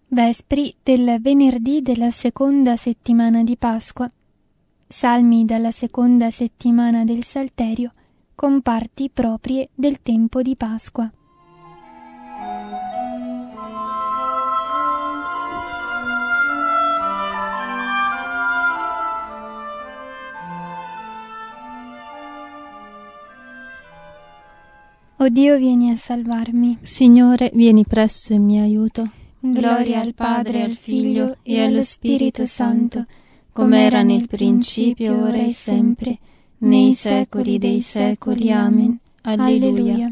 Vespri del venerdì della seconda settimana di Pasqua. Salmi dalla seconda settimana del Salterio, con parti proprie del tempo di Pasqua. O Dio, vieni a salvarmi. Signore, vieni presto in mio aiuto. Gloria al Padre, al Figlio e allo Spirito Santo, come era nel principio, ora e sempre, nei secoli dei secoli. Amen. Alleluia.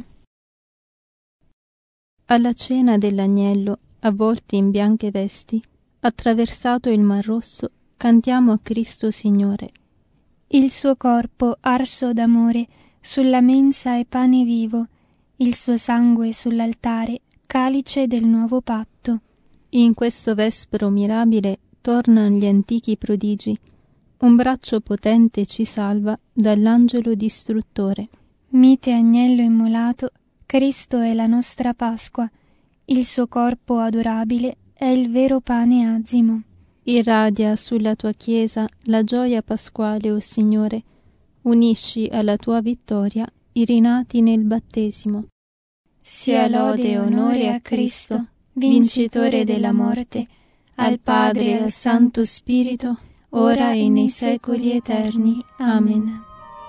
Alla cena dell'agnello, avvolti in bianche vesti, attraversato il Mar Rosso, cantiamo a Cristo Signore. Il suo corpo arso d'amore sulla mensa è pane vivo, il suo sangue sull'altare, calice del nuovo patto. In questo vespro mirabile tornano gli antichi prodigi. Un braccio potente ci salva dall'angelo distruttore. Mite agnello immolato, Cristo è la nostra Pasqua. Il suo corpo adorabile è il vero pane azimo. Irradia sulla tua Chiesa la gioia pasquale, o Signore. Unisci alla tua vittoria i rinati nel battesimo. Sia lode e onore a Cristo, vincitore della morte, al Padre e al Santo Spirito, ora e nei secoli eterni. Amen.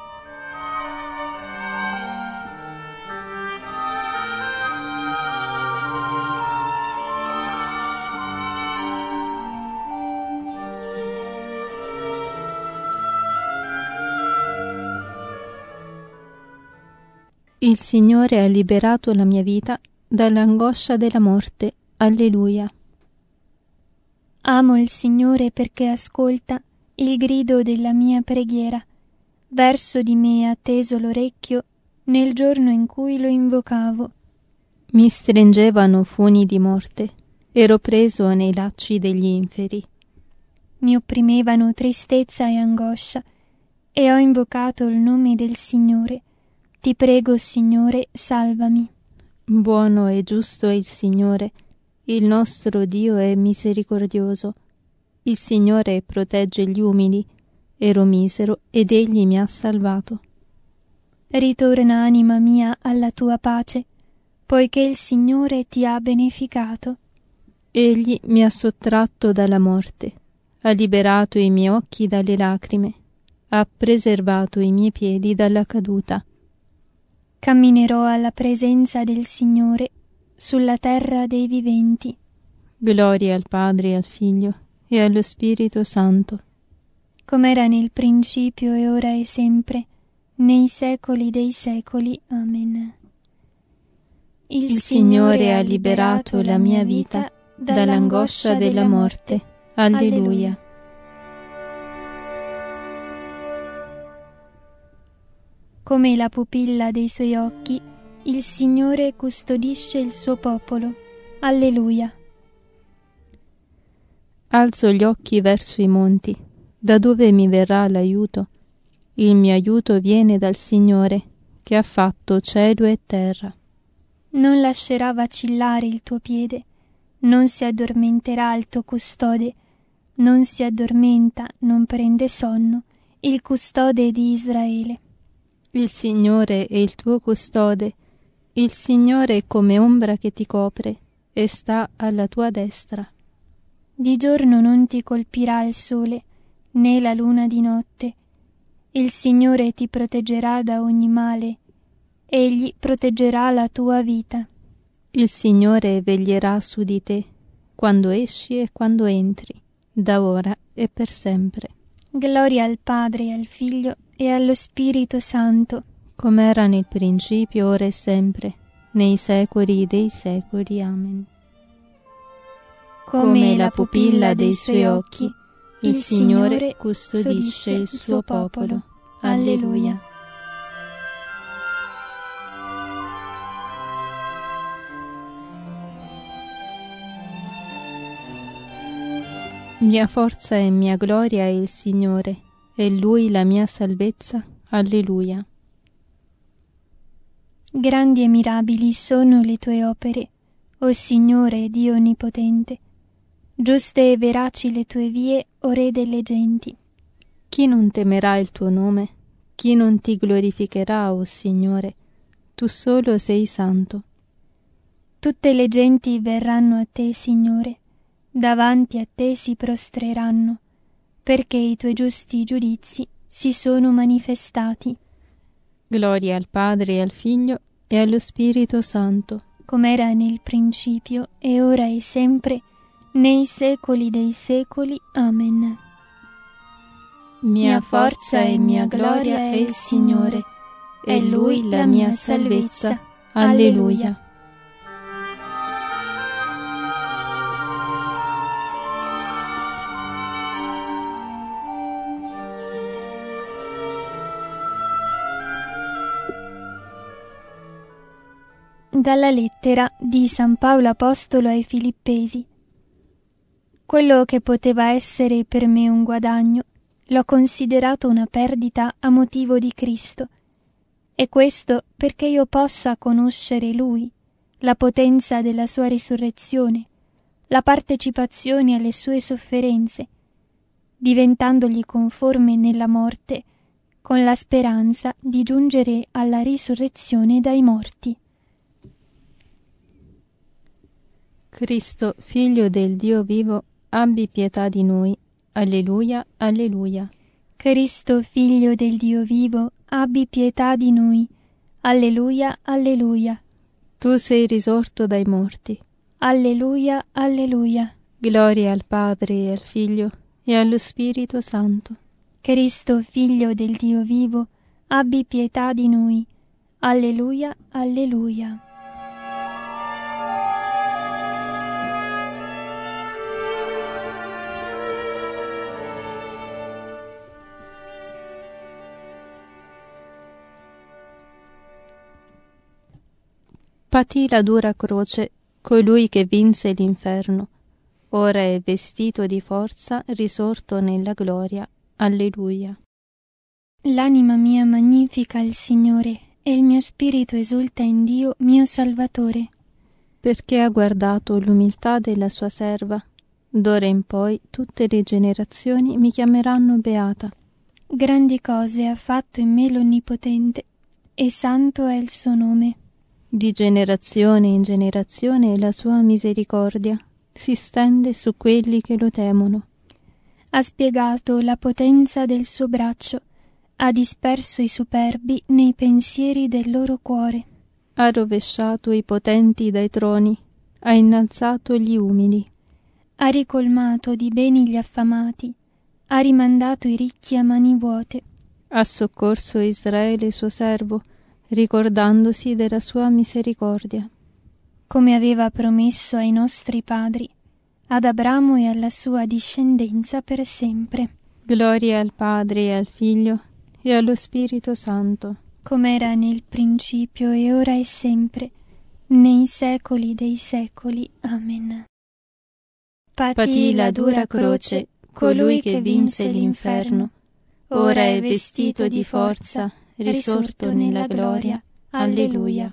Il Signore ha liberato la mia vita dall'angoscia della morte. Alleluia. Amo il Signore perché ascolta il grido della mia preghiera. Verso di me ha teso l'orecchio nel giorno in cui lo invocavo. Mi stringevano funi di morte, ero preso nei lacci degli inferi. Mi opprimevano tristezza e angoscia, e ho invocato il nome del Signore. Ti prego, Signore, salvami. Buono e giusto è il Signore, il nostro Dio è misericordioso. Il Signore protegge gli umili, ero misero ed Egli mi ha salvato. Ritorna, anima mia, alla tua pace, poiché il Signore ti ha beneficato. Egli mi ha sottratto dalla morte, ha liberato i miei occhi dalle lacrime, ha preservato i miei piedi dalla caduta. Camminerò alla presenza del Signore sulla terra dei viventi. Gloria al Padre e al Figlio e allo Spirito Santo, come era nel principio e ora e sempre, nei secoli dei secoli. Amen. Il Signore ha liberato la mia vita dall'angoscia della morte. Alleluia. Come la pupilla dei suoi occhi, il Signore custodisce il suo popolo. Alleluia. Alzo gli occhi verso i monti. Da dove mi verrà l'aiuto? Il mio aiuto viene dal Signore, che ha fatto cielo e terra. Non lascerà vacillare il tuo piede, non si addormenterà il tuo custode, non si addormenta, non prende sonno, il custode di Israele. Il Signore è il tuo custode, il Signore è come ombra che ti copre e sta alla tua destra. Di giorno non ti colpirà il sole, né la luna di notte. Il Signore ti proteggerà da ogni male, Egli proteggerà la tua vita. Il Signore veglierà su di te, quando esci e quando entri, da ora e per sempre. Gloria al Padre e al Figlio e allo Spirito Santo, come era nel principio, ora e sempre, nei secoli dei secoli. Amen. Come la pupilla dei suoi occhi, il Signore custodisce il suo popolo. Alleluia. Mia forza e mia gloria è il Signore, e Lui la mia salvezza. Alleluia. Grandi e mirabili sono le tue opere, o Signore Dio Onnipotente. Giuste e veraci le tue vie, o Re delle genti. Chi non temerà il tuo nome? Chi non ti glorificherà, o Signore? Tu solo sei santo. Tutte le genti verranno a te, Signore, davanti a te si prostreranno, perché i tuoi giusti giudizi si sono manifestati. Gloria al Padre e al Figlio e allo Spirito Santo, come era nel principio, e ora e sempre, nei secoli dei secoli. Amen. Mia forza e mia gloria è il Signore, è Lui la mia salvezza. Alleluia. Dalla lettera di San Paolo Apostolo ai Filippesi. Quello che poteva essere per me un guadagno, l'ho considerato una perdita a motivo di Cristo, e questo perché io possa conoscere Lui, la potenza della sua risurrezione, la partecipazione alle sue sofferenze, diventandogli conforme nella morte, con la speranza di giungere alla risurrezione dai morti. Cristo, Figlio del Dio vivo, abbi pietà di noi. Alleluia, alleluia. Cristo, Figlio del Dio vivo, abbi pietà di noi. Alleluia, alleluia. Tu sei risorto dai morti. Alleluia, alleluia. Gloria al Padre e al Figlio e allo Spirito Santo. Cristo, Figlio del Dio vivo, abbi pietà di noi. Alleluia, alleluia. Patì la dura croce colui che vinse l'inferno. Ora è vestito di forza, risorto nella gloria. Alleluia. L'anima mia magnifica il Signore, e il mio spirito esulta in Dio mio Salvatore. Perché ha guardato l'umiltà della sua serva. D'ora in poi tutte le generazioni mi chiameranno beata. Grandi cose ha fatto in me l'Onnipotente, e santo è il suo nome. Di generazione in generazione la sua misericordia si stende su quelli che lo temono. Ha spiegato la potenza del suo braccio, ha disperso i superbi nei pensieri del loro cuore. Ha rovesciato i potenti dai troni, ha innalzato gli umili. Ha ricolmato di beni gli affamati, ha rimandato i ricchi a mani vuote. Ha soccorso Israele suo servo, ricordandosi della sua misericordia. Come aveva promesso ai nostri padri, ad Abramo e alla sua discendenza per sempre. Gloria al Padre e al Figlio e allo Spirito Santo. Come era nel principio e ora e sempre, nei secoli dei secoli. Amen. Patì la dura croce colui che vinse l'inferno. Ora è vestito di forza, risorto nella gloria. Alleluia.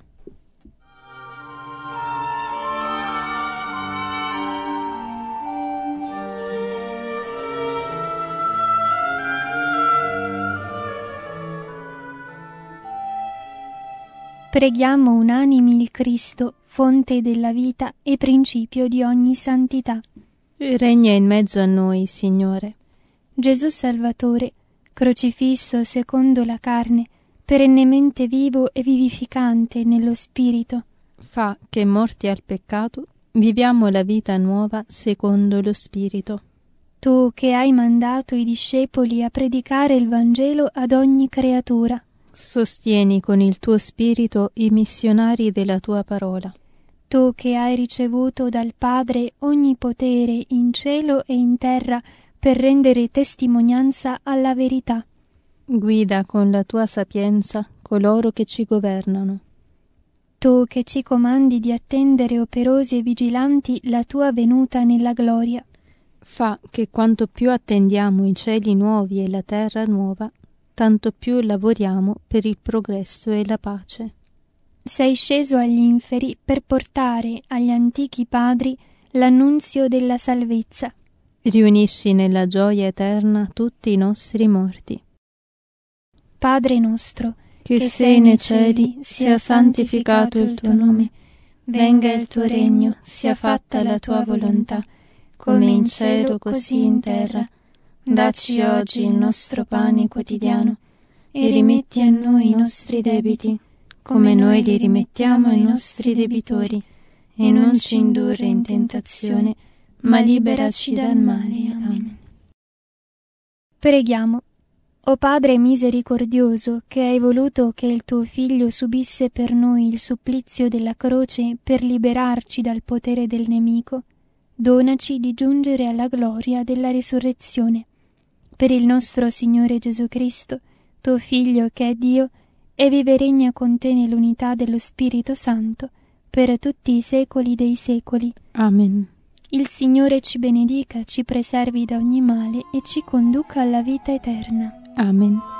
Preghiamo unanimi il Cristo, fonte della vita e principio di ogni santità. Regna in mezzo a noi, Signore. Gesù Salvatore, crocifisso secondo la carne, perennemente vivo e vivificante nello Spirito, fa che, morti al peccato, viviamo la vita nuova secondo lo Spirito. Tu che hai mandato i discepoli a predicare il Vangelo ad ogni creatura, sostieni con il tuo Spirito i missionari della tua parola. Tu che hai ricevuto dal Padre ogni potere in cielo e in terra per rendere testimonianza alla verità, guida con la tua sapienza coloro che ci governano. Tu che ci comandi di attendere operosi e vigilanti la tua venuta nella gloria, fa che quanto più attendiamo i cieli nuovi e la terra nuova, tanto più lavoriamo per il progresso e la pace. Sei sceso agli inferi per portare agli antichi padri l'annunzio della salvezza. Riunisci nella gioia eterna tutti i nostri morti. Padre nostro, che sei nei cieli, sia santificato il tuo nome. Venga il tuo regno, sia fatta la tua volontà, come in cielo così in terra. Dacci oggi il nostro pane quotidiano e rimetti a noi i nostri debiti, come noi li rimettiamo ai nostri debitori, e non ci indurre in tentazione, ma liberaci dal male. Amen. Preghiamo. O Padre misericordioso, che hai voluto che il tuo Figlio subisse per noi il supplizio della croce per liberarci dal potere del nemico, donaci di giungere alla gloria della risurrezione. Per il nostro Signore Gesù Cristo, tuo Figlio che è Dio, e vive e regna con te nell'unità dello Spirito Santo, per tutti i secoli dei secoli. Amen. Il Signore ci benedica, ci preservi da ogni male e ci conduca alla vita eterna. Amen.